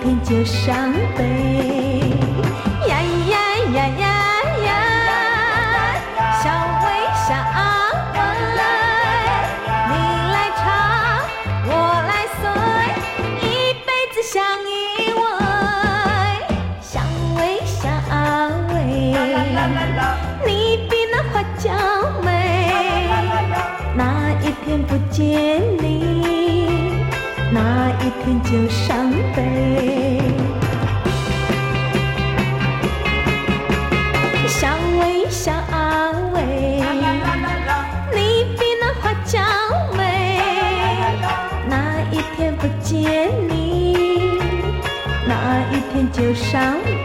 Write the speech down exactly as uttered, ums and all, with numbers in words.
天就伤悲。呀呀呀呀呀，小薇小薇，你来唱，我来随，一辈子相依偎。小薇小薇，你比那花娇美，哪一天不见你，那一天就伤悲。小薇小薇，你比那花娇美，哪一天不见你，那一天就伤悲。